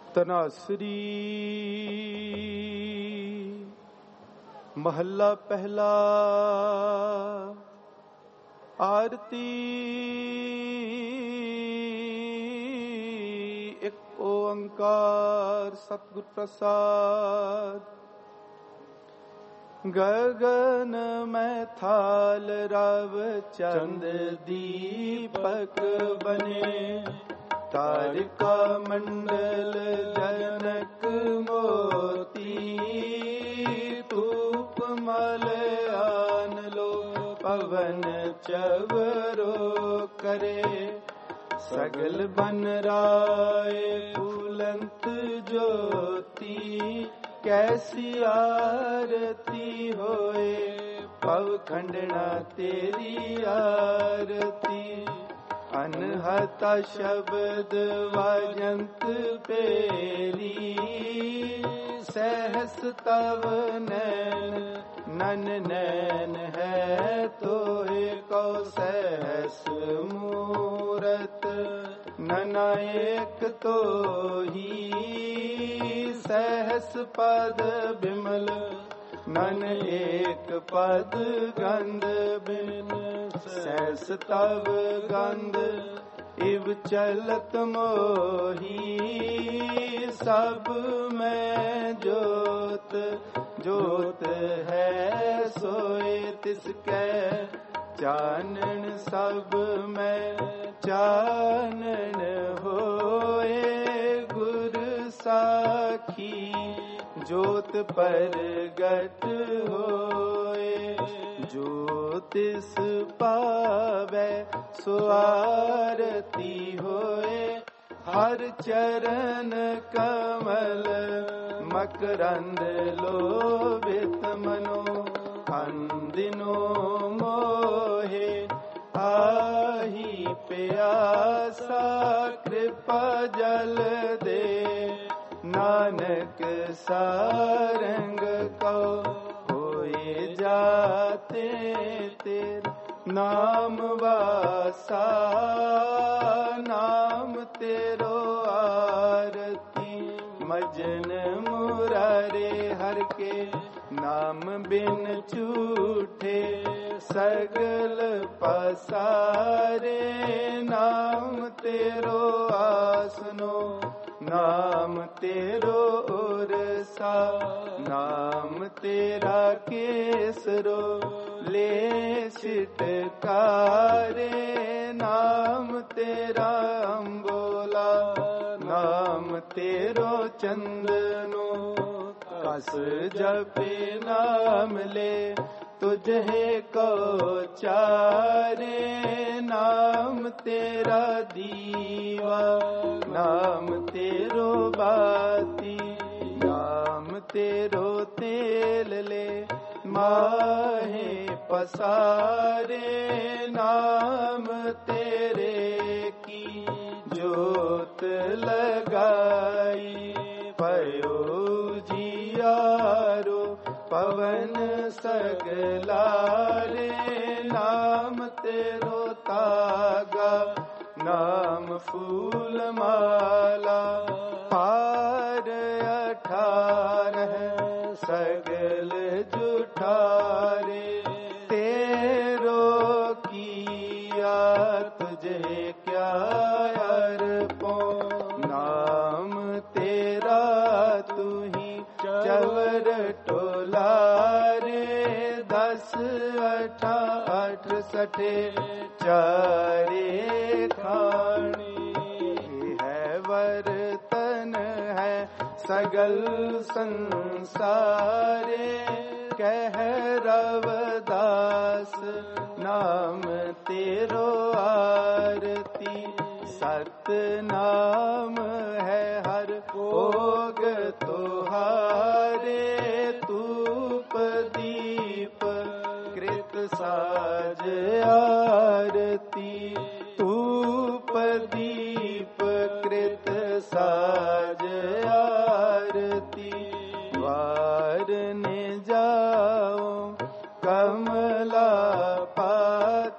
तनासरी महला पहला। आरती एक ओंकार सतगुर प्रसाद। गगन में थाल रव चंद दीपक बने। तारिका मंडल जनक मोती। धूप मल आन लो पवन चवरो करे। सगल बन राय फूलंत ज्योति। कैसी आरती होए पव खंडना तेरी आरती। अनहता शब्द वाजंत पेरी। सहस तव नैन नन नैन है तोहे को सहस मूरत। नना एक तो ही सहस पद बिमल। नन एक पद गंध बिन। सहस तव गंध इव चलत मोही। सब में जोत जोत है सोए तिसकै। चानन सब में चानन होए। गुर साखी जोत परगट होए। ज्योतिष पावै सो आरती होए। हर चरण कमल मकरंद लोभित मनो। अंदिनो मोहे आही प्यासा। कृपा जल दे नानक सारंग को। होए जाते तेरे नाम वासा। नाम तेरो आरती। मजन मुरारे हर के नाम बिन छूटे। सगल पसारे नाम तेरो आसनो। नाम तेरो उरसा। नाम तेरा केसरो ले छिटकारे। नाम तेरा अम्बोला। नाम तेरो चंदनो। कस जपे नाम ले तुझे को चारे। नाम तेरा दीवा। नाम तेरो बाती। नाम तेरो तेल ले माहे पसारे। नाम तेरे की जोत लगाई। पयो जियारो पवन सगलारे। नाम तेरो तागा। नाम फूल माला। हार 18 सगल जुठारे। तेरो किया तुझे क्या अर्पो। नाम तेरा तू ही चवर टोलारे। 10 8 68 चारे खानी। है वर्तन है सगल संसारे। कह रवदास नाम तेरो आरती। सत नाम है हर भोग तोहारे। तूप दीप कृत साज आरती। तूप दीप कृत साज आरती। वार ने जाओ कमला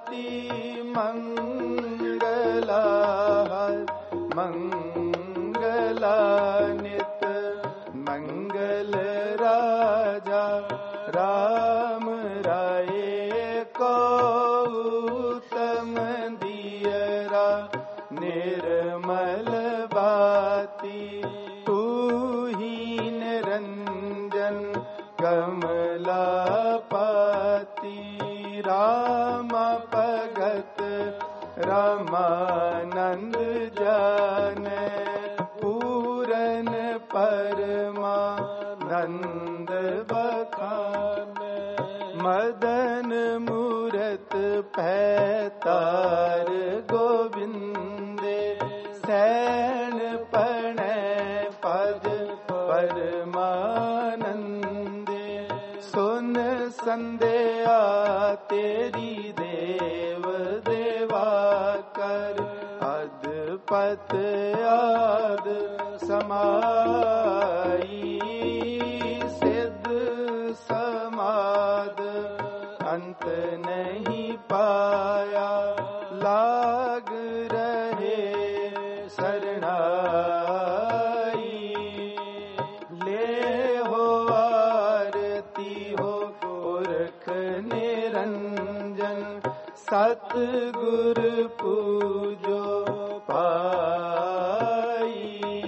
पाती। मंगला मंगल मंगला नित मंगल राजा राम राये को उत्तम दियरा निर्मल बाती तू ही निरंजन कमला पाती राम भगत रामानंद जाने पूरन परमानंद बखान मदन मूरत पैतार गोविंदे सैन पणै पद परमानंदे सुन संध्या तेरी देव देवा कर अदपत आद समाई सिद्ध समाद अंत नहीं पाया लाग रहे शरणाई ले हो आरती हो पुरख निरंजन सतगुर पूजो पाई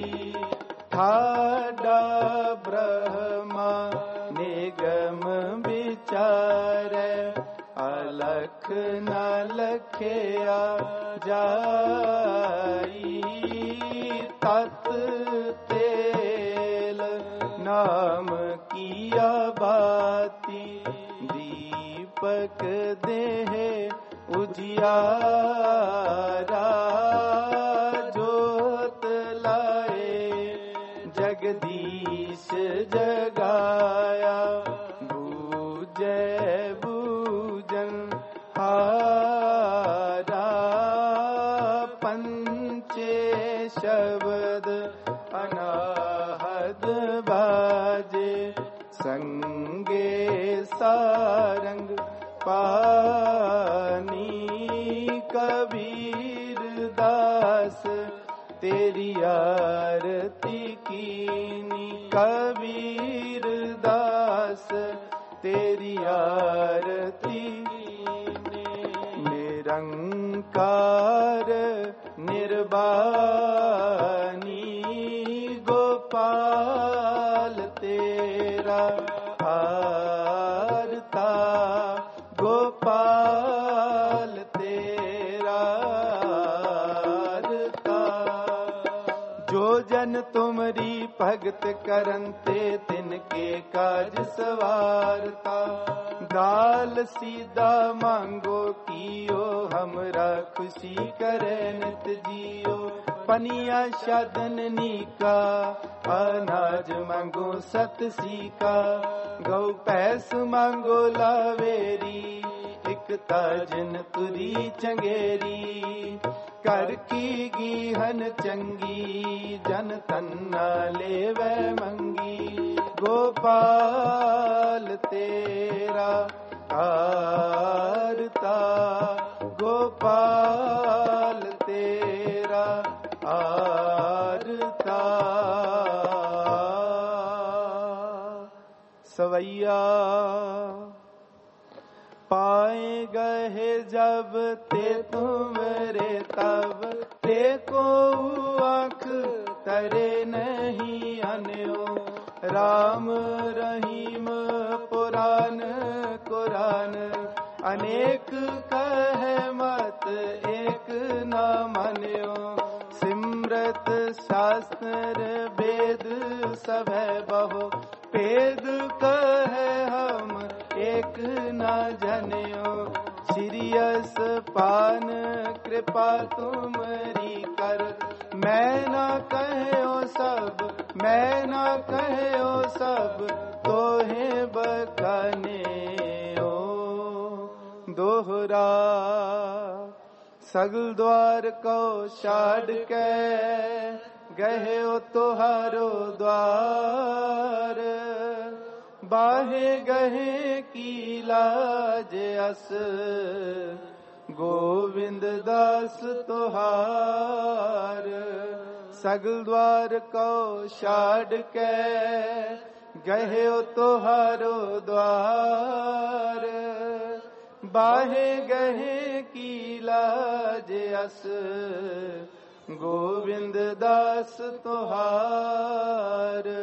ठाडा ब्रह्मा निगम विचार अलख न लखया जाई तत तेल नाम किया बाती दीपक देह उजियारा जोत लाए जगदीश जगाया बूझे बूजन हारा पंचे शब्द अनाहद बाजे संगे सारंग पानी कबीर दास तेरी आरती कीनी कबीर दास तेरी आरती निरंकार निर्वाणी गोपाल तेरा हारता गोपाल तेरा हारता जो जन तुमरी भगत करनते तिनके काज सवारता दाल सीधा मांगो कियो हमरा खुशी करे नित जियो पनिया शादन नीका अनाज मांगो सत सीका गौ पैस मांगो लावेरी एक ताजन तुरी चंगेरी कर की गीहन चंगी जन तन्ना लेवे मंगी गोपाल तेरा आरता गोपाल तेरा आरता सवैया पाए गए जब ते तुमरे तब ते को आँख तरे नहीं अन्यो राम रहीम पुराण कुरान अनेक कहे मत एक न मान्यो सिमरत शास्त्र वेद सब बहु भेद कहे हम एक न जन्यो सीरियस पान कृपा तुमरी कर मैं न कहो सब मैं न कहो सब तोहे बकाने ओ दोहरा सगल द्वार को छाड़ के गहे ओ तोहारो द्वार बाहे गहे की लाज अस गोविंद दास तोहार सगल द्वार को छाड़ के गहियो तुहारो द्वार। बाहे गहे की लाज अस गोविंद दास तुहार।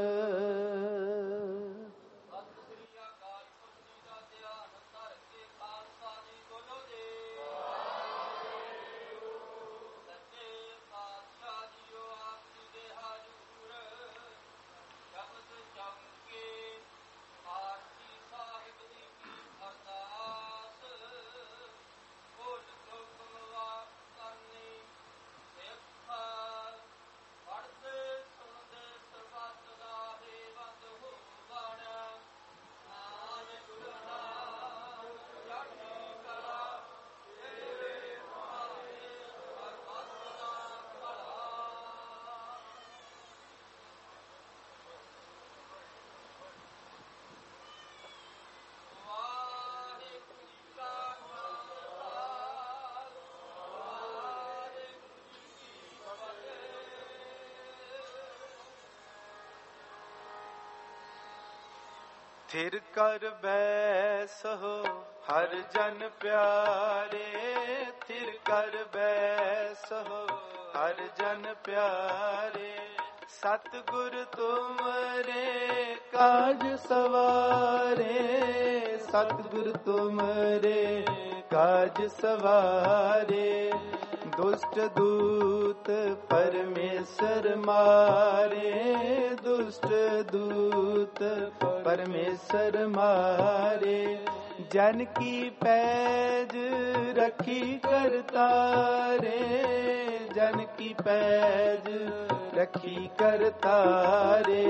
थिर कर बैसो हर जन प्यारे। थिर कर बैसो हर जन प्यारे। सतगुर तुमरे काज सवारे। सतगुर तुमरे काज सवारे। दुष्ट दूत परमेश्वर मारे। दुष्ट दूत परमेश्वर मारे। जन की पैज रखी करतारे। जन की पैज रखी करतारे।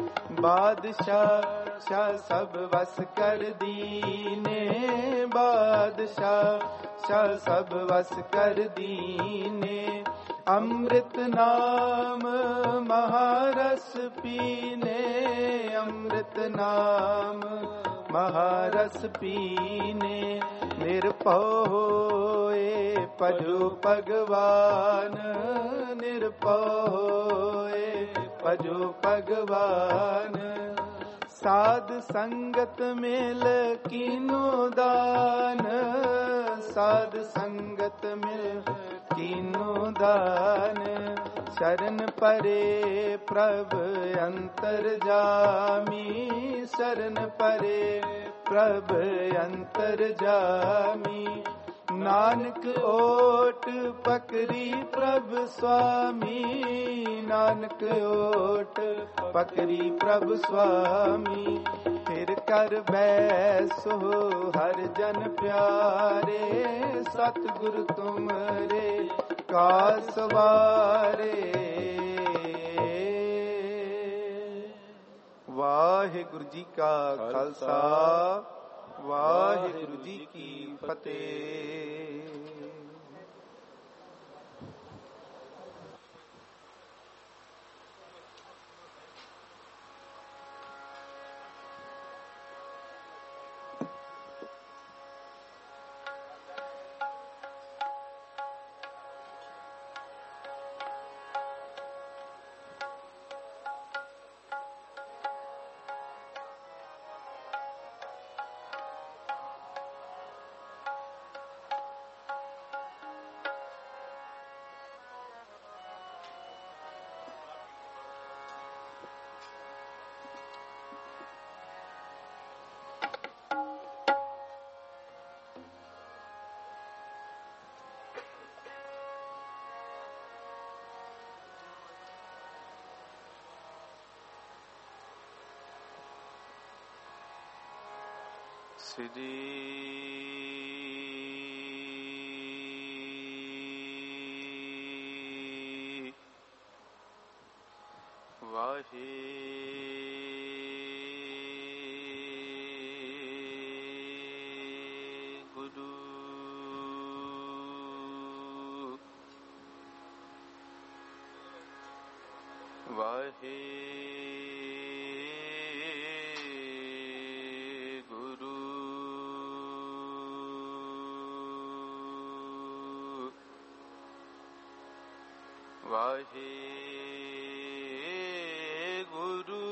बादशाह शाह सब वस कर दीने। बादशाह शाह सब वस कर दीने। अमृत नाम महारस पीने। अमृत नाम महारस पीने। निर्भय होए भजो भगवान। निर्भय होए भजो भगवान। साध संगत मिल कीनो दान। साध संगत मिल कीनो दान। शरण परे प्रभ अंतर जामी। शरण परे प्रभ अंतर जामी। नानक ओट पकड़ी प्रभ स्वामी। नानक ओट पकड़ी प्रभ स्वामी। फिर कर बैसो हर जन प्यारे। सतगुरु तुमरे का सवारे। वाहिगुरु जी का खालसा वाहिगुरु जी की फतेह। श्री वाहे गुरु वाहे वाहे गुरु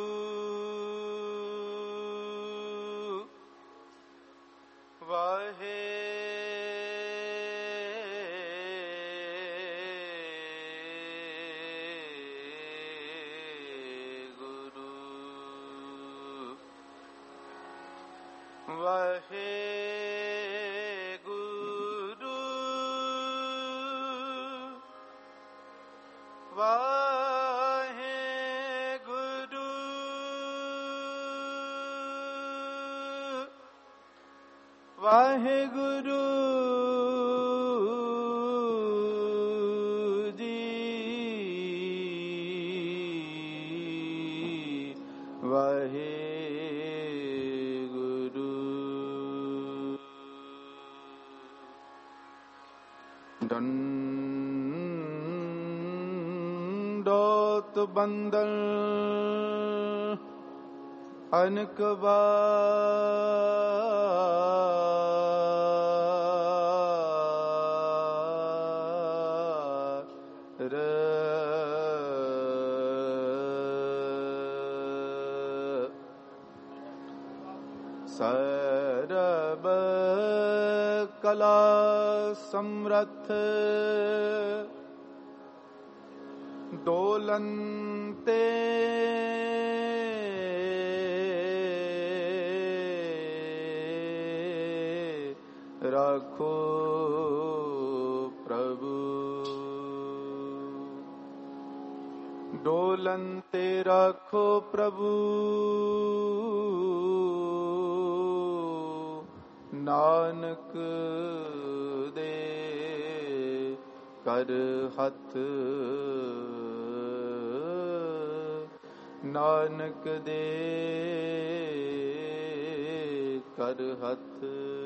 वाहे वाहे गुरु वाहे गुरु वाहे गुरु जी वाहे दंडोत बंदन अनक बार सरब कला समर्थ डोलनते रखो प्रभु डोलनते रखो प्रभु नानक दे कर हथ नानक दे कर हथ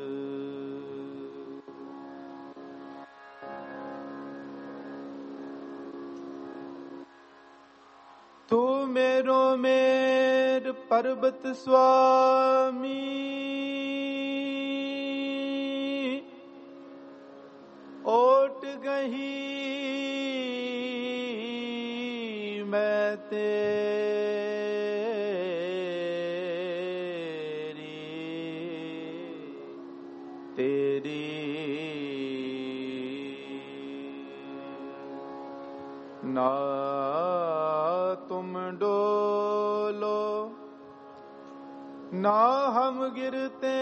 तू मेरो मेर पर्वत स्वामी ओट गही मैं तेरी ना तुम डोलो ना हम गिरते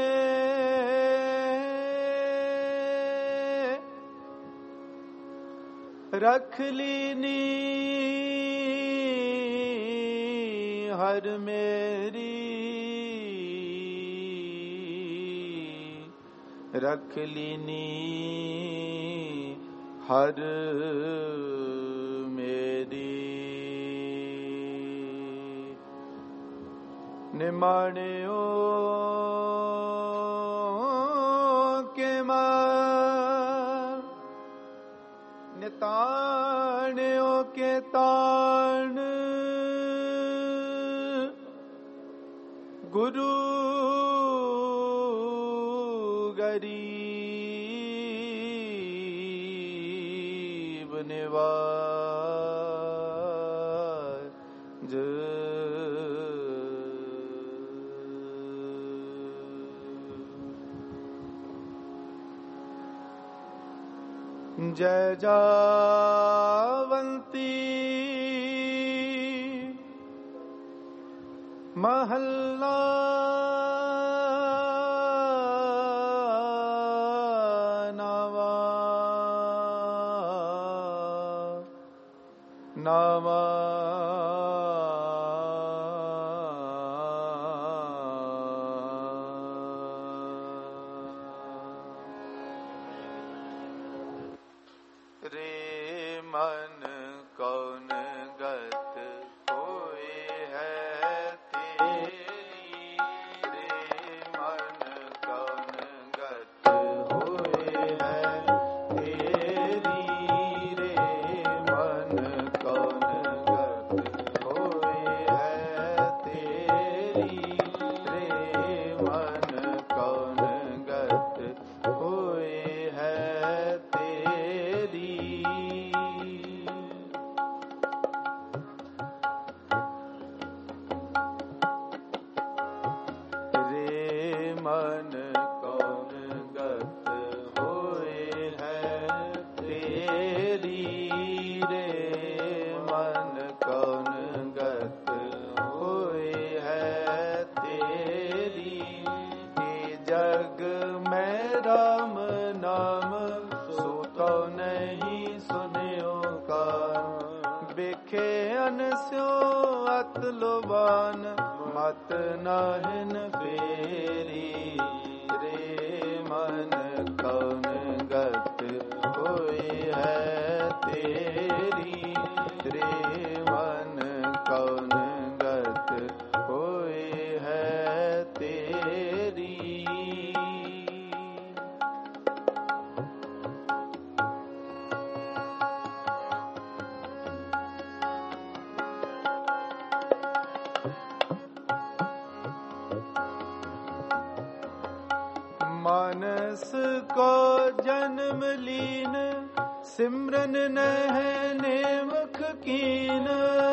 रख लीनी हर मेरी रख लीनी हर मेरी निमाणियों के मां निताणियों के ताण गुरु गरीब निवाज जय जावंती महल्ला नामा रे मन कौन गत कोई है तेरी रे मन कौन गत होए है तेरी रे मन कौन गत होए बेखे अनस्यो अत लोबान मत नाहिन फेरी रे मन कौन गत होई है तेरी रे मन कौन गत होई है तेरी। मानस को जन्म लीन सिमरन नहने मुख कीन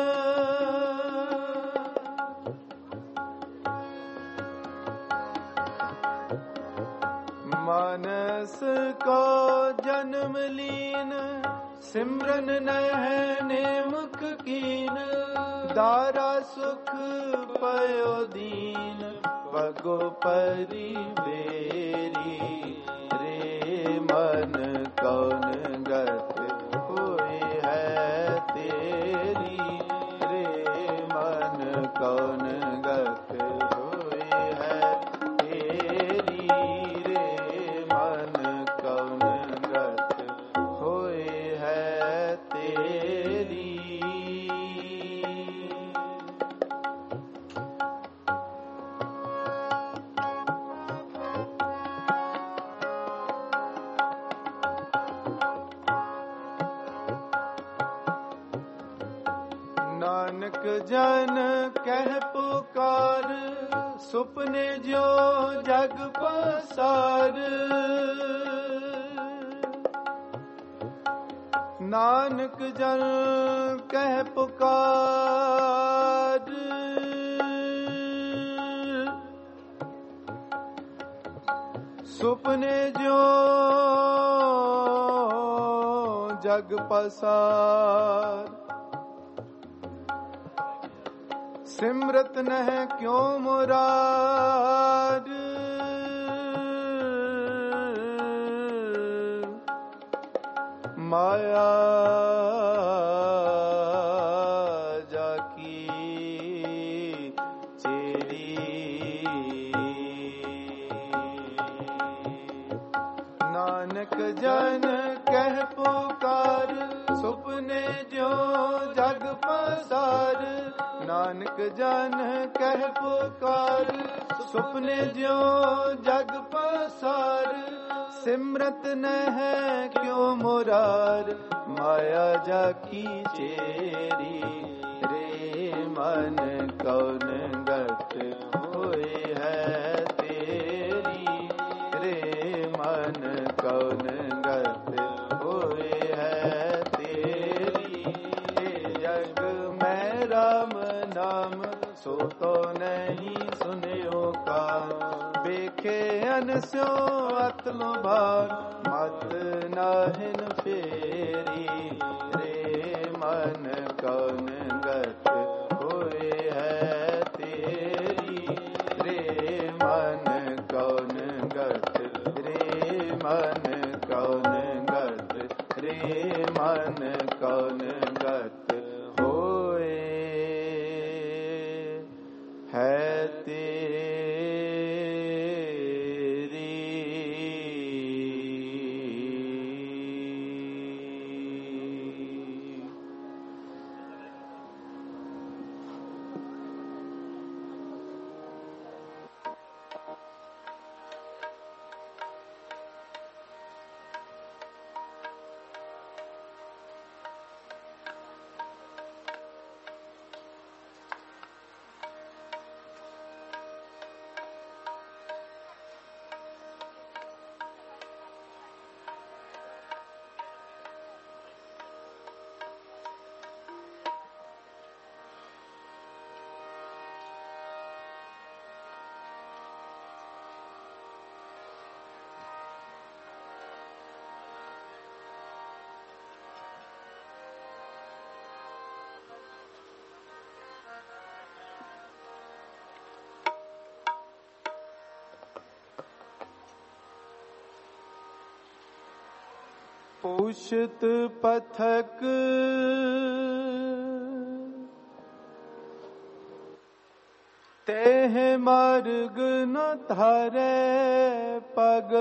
मानस को जन्म लीन सिमरन नहने मुख कीन दारा सुख पयो दीन पगो परी बेरी रे मन कौन गत होई है तेरी रे मन कौन गत होई है तेरी रे मन कौन गत होई है तेरी। नानक जन कह पुकार सुपने जो जग पसार नानक जन कह पुकार सुपने जो जग पसार सिमरत नह क्यों मुरार माया जाकी चेरी नानक जन कह पुकार सुपने जो जग पसार नानक जन कह पुकार सुपने जो जग पसार सिमरत न है क्यों मुरार माया जाकी चेरी रे मन कौन गत होई है तेरी रे मन कौन गत होई है तेरी जग में राम नाम सो तो नहीं सुनियो का बेखे अनस्यो अतलो भार मत नाहिन फेरी रे मन कौन गत होए है तेरी रे मन कौन गत रे मन कौन गत रे मन कौन गत होए है तेरी। पूषत पथक तेह मार्ग न धारे पग,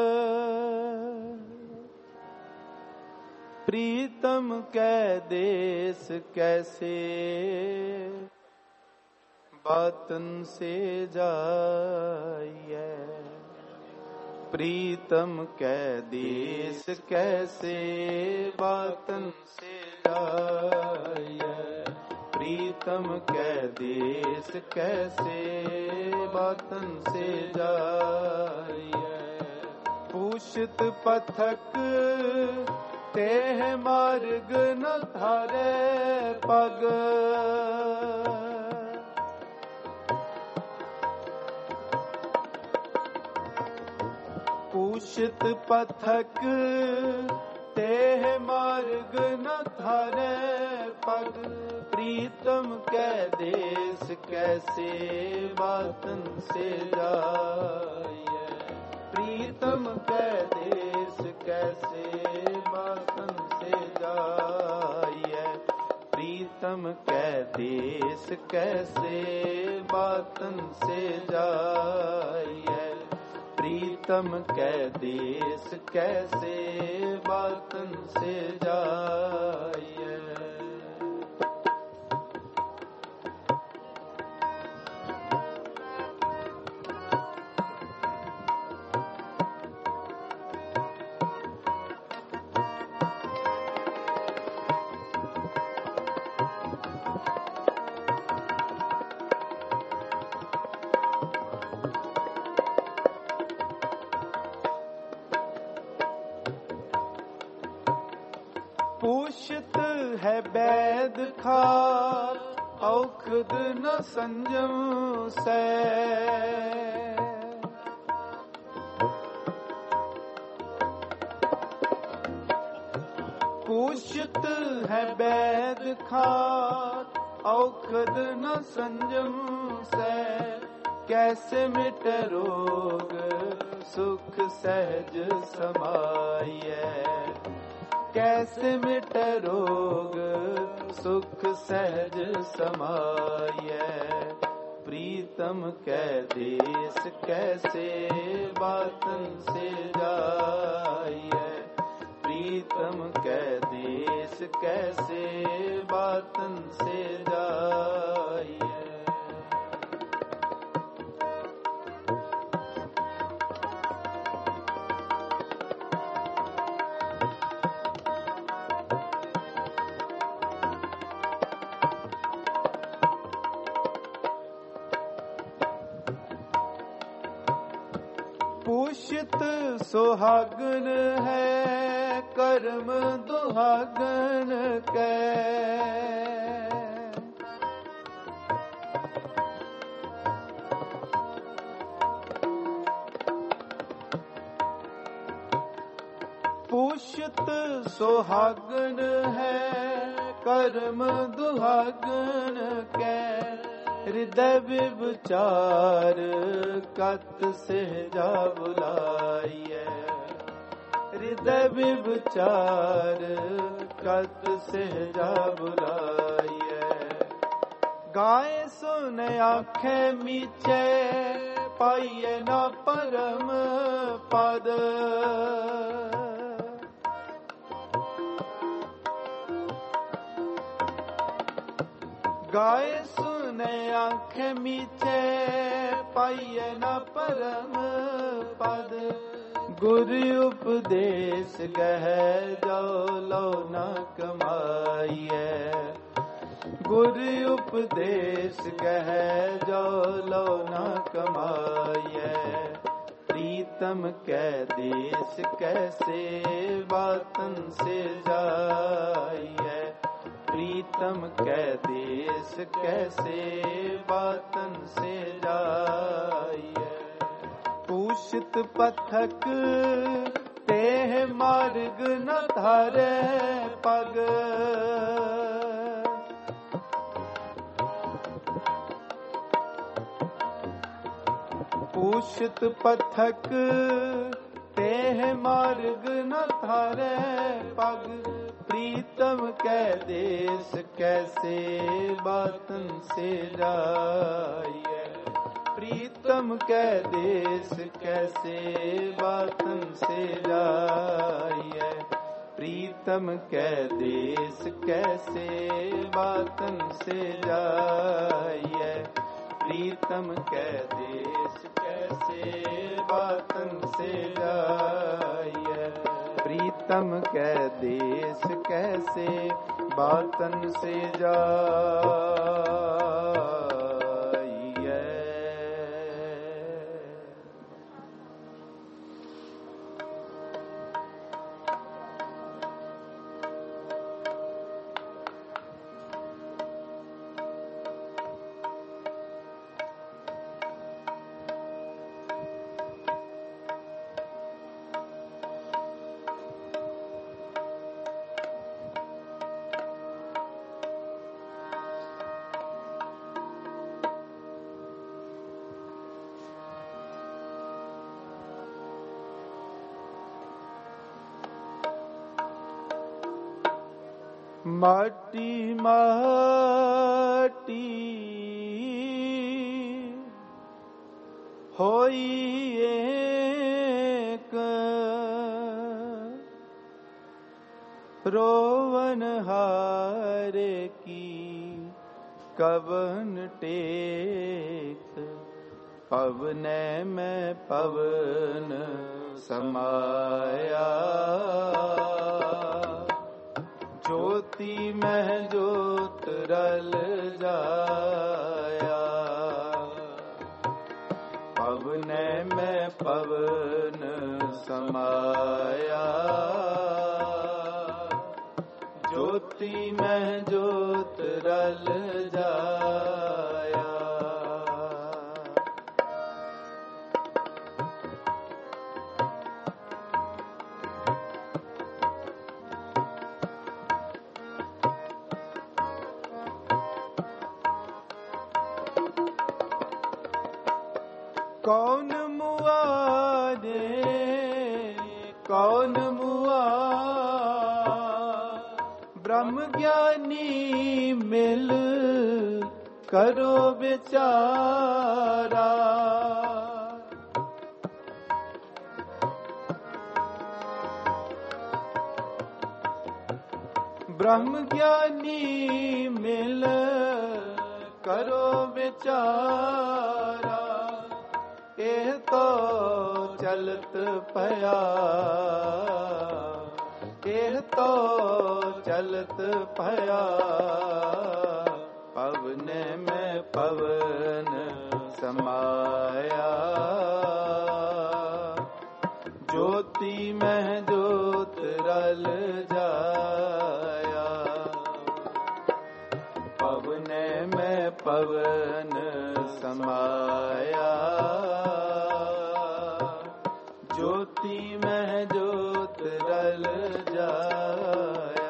प्रीतम कै देश कैसे बातन से जाइए। प्रीतम कै देश कैसे बातन से जाइए। प्रीतम कै देश कैसे बातन से जाइए। पूषित पथक तेह मार्ग न धारे पग, पूषित पथक तेह मार्ग न धारे पग। प्रीतम कै देश कैसे बातन से जाइए। प्रीतम कै देश कैसे बातन से जाइए। प्रीतम कै देश कैसे बातन से जाइए। प्रीतम कै देश कैसे बातन से जाइए। पूषित है वैद खार, औखद न संजम से। पूषित है वैद खार, औखद न संजम से। कैसे मिट रोग सुख सहज समाइए। कैसे मिट रोग सुख सहज समाइए। प्रीतम कै देश कैसे बातन से जाइए। प्रीतम कै देश कैसे बातन से जाइए। पूषित सुहागन है कर्म दुहागन कै। पूषित सुहागन है कर्म दुहागन कै। हृदय विचार कत से जा बुलाइए। हृदय विचार कत से जा बुलाइए। गाय सुन आँखें मीचे पाइए न परम पद। गाय सुने आँखें मीचे पाइए न परम पद। गुरु उपदेश गह जो लो न कमाइए। गुरु उपदेश गह जो लो न कमाइए। प्रीतम कै देश कैसे बातन से जाइए। प्रीतम कै देश कैसे बातन से जाइए। पूषित पथक तेह मार्ग न धारे पग। पूषित पथक तेह मार्ग न धारे पग। प्रीतम कै देश कैसे बातन से जाइए। प्रीतम कै देश कैसे बातन से जाइए। प्रीतम कै देश कैसे बातन से जाइए। प्रीतम कै देश कैसे बातन से जाइए। प्रीतम कै देश कैसे बातन से जाइए। माटी माटी होई एक, रोवन हारे की कवन टेक। पवने में पवन समाया, ज्योति में ज्योत रल जाया। पवने में पवन समाया, ज्योति में ज्योत रल जाया। कौन मुआ रे कौन मुआ, ब्रह्म ज्ञानी मिल करो बेचारा। ब्रह्म ज्ञानी मिल करो बेचारा। एह तो चलत पया, एह तो चलत पया। पवने में पवन समाया, ज्योति में ज्योत रल जाया। पवने में पवन समाया, ज्योति में ज्योत रल जाया।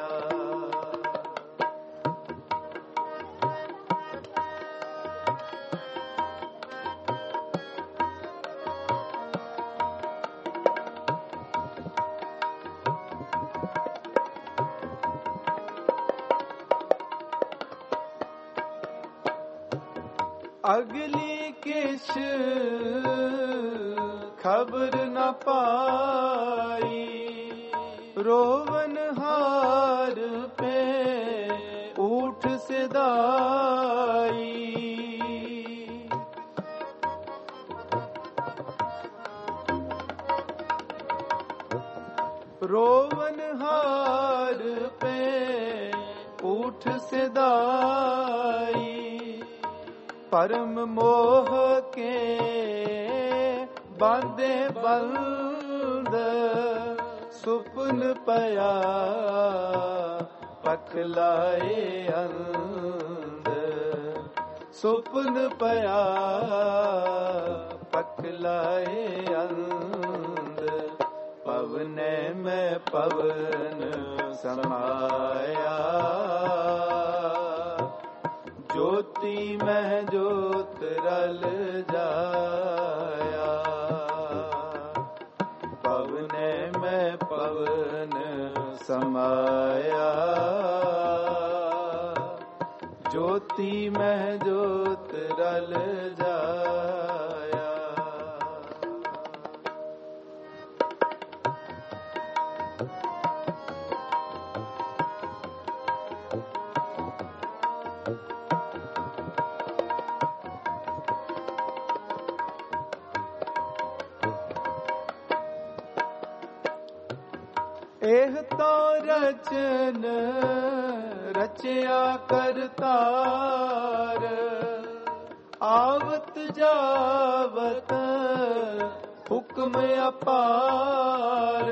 अगली किस खबर न पाई, रोवन हार पे ऊठ से दाई। रोवन हार पे ऊठ से दाई। परम मोह के बांधे बंद, सुपन पया पखलाए अंध। सुपन पया पखलाए अंध। पवने में पवन समाया, ज्योति में ज्योत रल जाया। पवने में पवन समाया, ज्योति मह ज्योत रल जाया। एह तो रचन रचया करतार, आवत जावत हुक्म अपार।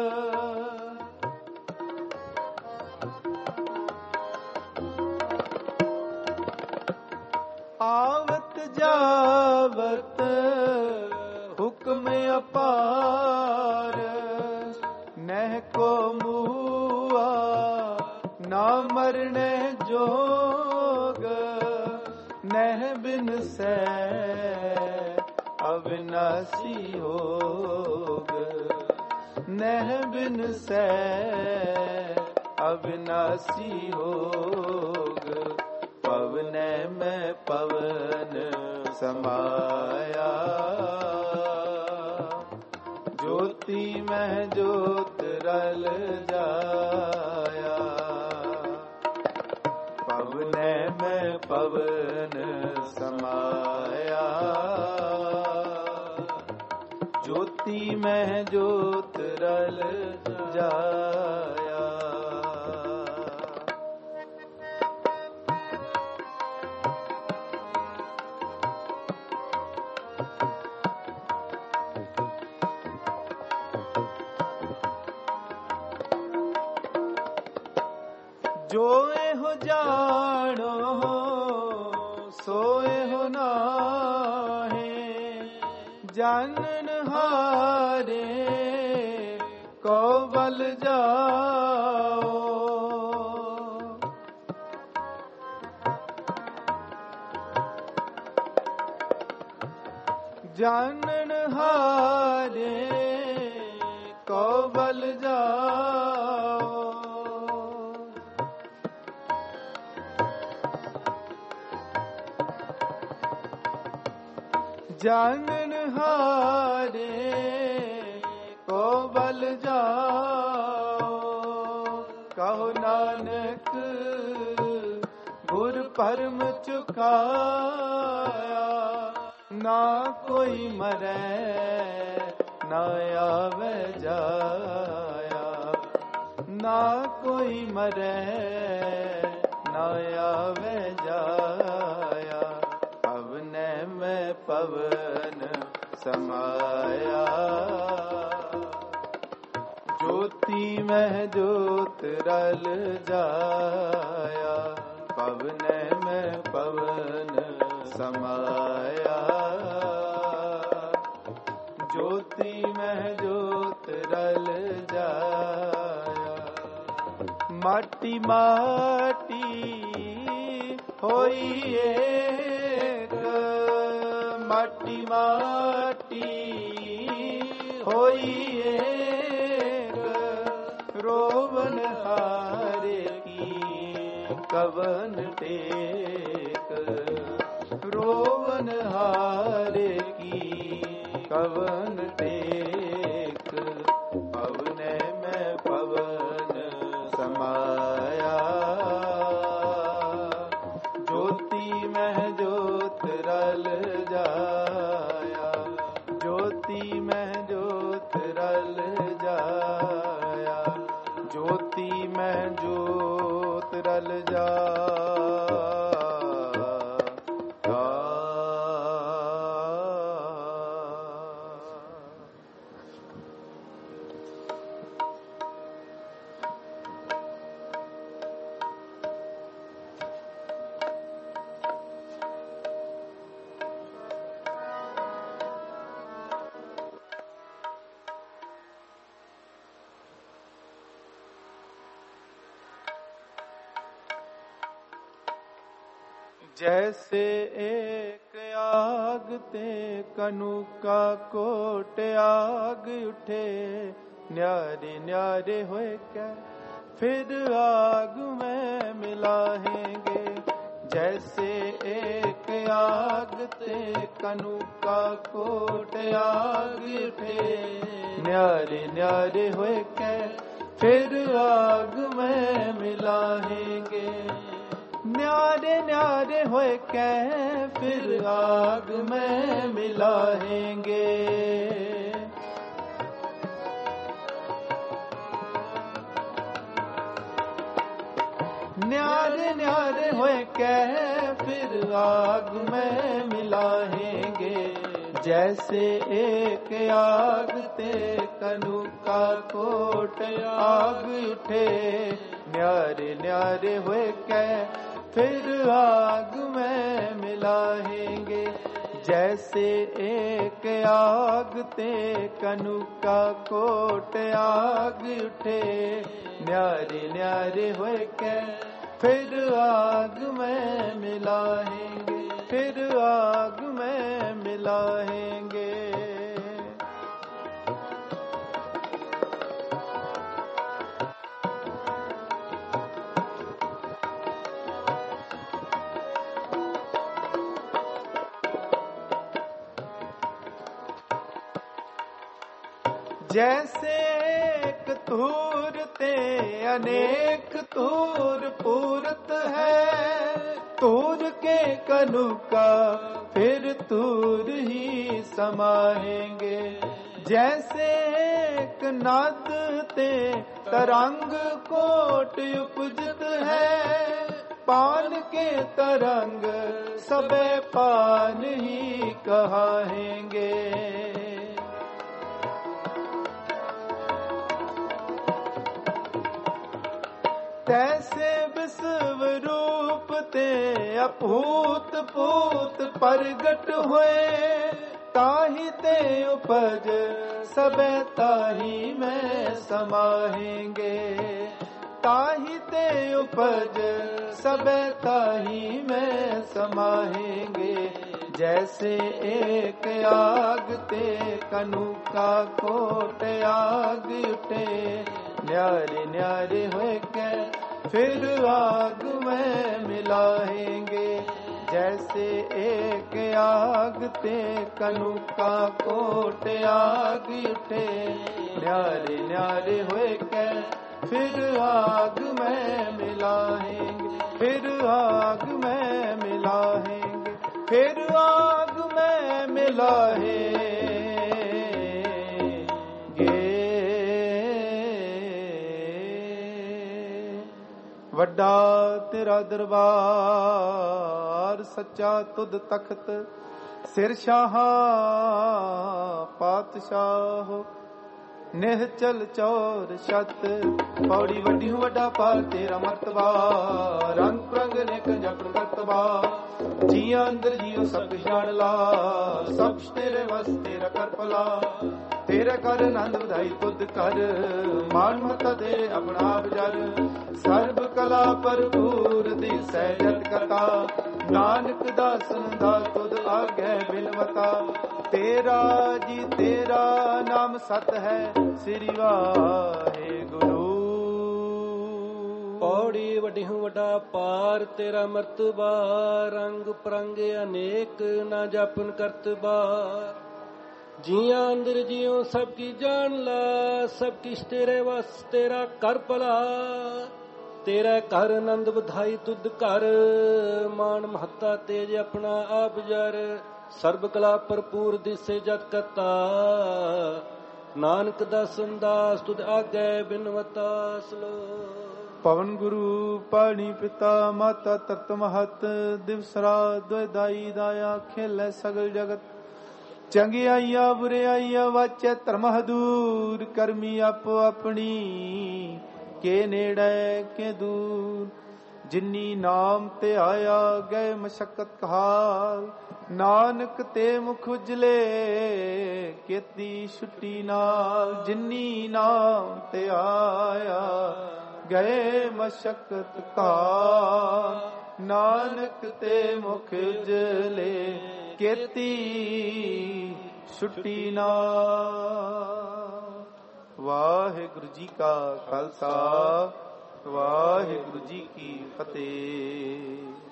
आवत जावत हुक्म अपार। नह को मुआ ना मरने जोग, नह बिन सै अविनाशी होग। नह बिन सै अविनाशी होग। पवन में पवन समाया, ज्योति मह ज्योत रल जाया। पवन में पवन समाया, ज्योति मह ज्योत रल जाया। जोए हो जानो सोए हो नाहे, जानन हारे को बल जाओ। जानन हारे को बल जाओ। जानन हारे को बल जाओ। कहो नानक गुर परम चुकाया। ना कोई मरे ना आवे जाया। ना कोई मरे ना आवे जाया। पवन में पवन समाया, ज्योति में ज्योत रल जाया। पवन में पवन समाया, ज्योति में ज्योत रल जाया। माटी माटी होई एक, माटी माटी होई एक। रोवन हारे की कवन टेक। रोवन हारे की कवन टेक। पवन में पवन समाया, ज्योति में ज्योत रल जाया। ज्योति में ज्योत रल जाया। ज्योति में ज्योत रल जाया। जैसे एक आग ते कनु का कोट आग उठे, न्यारे न्यारे होए क्या फिर आग में मिलाएंगे। जैसे एक आग ते कनुका कोट आग उठे, न्यारे न्यारे होए कै फिर आग में मिलाएंगे, न्यारे न्यारे होए कै फिर आग में मिलाएंगे। न्यारे न्यारे होए कै फिर आग में मिलाएंगे, जैसे एक आग ते कनुका कोट आग उठे, न्यारे न्यारे होए कै फिर आग में मिलाएंगे, जैसे एक आग ते कनुका कोट आग उठे, न्यारे न्यारे होए कै फिर आग में मिलाएंगे, फिर आग में मिलाएंगे। जैसे एक तूर ते अनेक तूर पूरत है, तूर के कनुका फिर तूर ही समाएंगे, जैसे एक नाद ते तरंग कोट उपजत है, पान के तरंग सबे पान ही कहाएंगे। तैसे विश्व रूप ते अपूत पूत प्रगट हुए, ताही ते उपज सबे ताही में समाएंगे, ताही ते उपज सबे ताही में समाएंगे, जैसे एक आग ते कनुका कोट आग उठे, न्यारे न्यारे होए कै फिर आग में मिलाएंगे, जैसे एक आग ते कनुका कोट आग उठे, न्यारे न्यारे होए कै फिर आग में मिलाएंगे, फिर आग में मिलाएंगे, फिर आग में मिलाएंगे। वड्डा तेरा दरबार सच्चा तुद तख्त, सिर शाहा पातशाह, निहचल चौर छत, पौड़ी वड्डी हूँ वड्डा पार तेरा मर्तबा, रंग प्रंग नेक जपन करतबा, जिया अंदर जियो सब जान ला, सब तेरे वस तेरा कर भला, तेरा कर आनंद ਵਧਾਈ तुद कर, मान मता दे अपना बजर, सर्ब कला भरपूर दी सहजत कथा, नानक दासन दा तुद आगे बिनवता, तेरा जी तेरा नाम सत है, श्री वाहेगुरु। पौड़ी वड्डी हूँ वड्डा पार तेरा मर्तबा, रंग परंग अनेक ना जापन करतबा, जिया अंदर जियो सबकी जान ला, सब किश तेरे वस तेरा कर भला, तेरा घर आनंद ਵਧਾਈ तुद कर, मान महत्ता तेज अपना आप जर, सर्ब कला भरपूर दिसे जत कता, नानक दासन दास तुद आगे बिनवता। सलो पवन गुरु पाणी पिता माता तत महत, दिवस रात द्वैदाई दाया खेलै सगल जगत, चंगियाइया बुराइया वाचे धर्म हदूर, करमी आपो अपनी के नेड़े के दूर, जिन्नी नाम ते आया गए मशक्कत कहाल, नानक ते मुख उजले केती छुट्टी नाल, जिन्नी नाम ते आया गए मशक्कत कहाल, नानक ते मुख उजले केती छुट्टी नाल। वाहिगुरु जी का खालसा, वाहिगुरु जी की फतेह।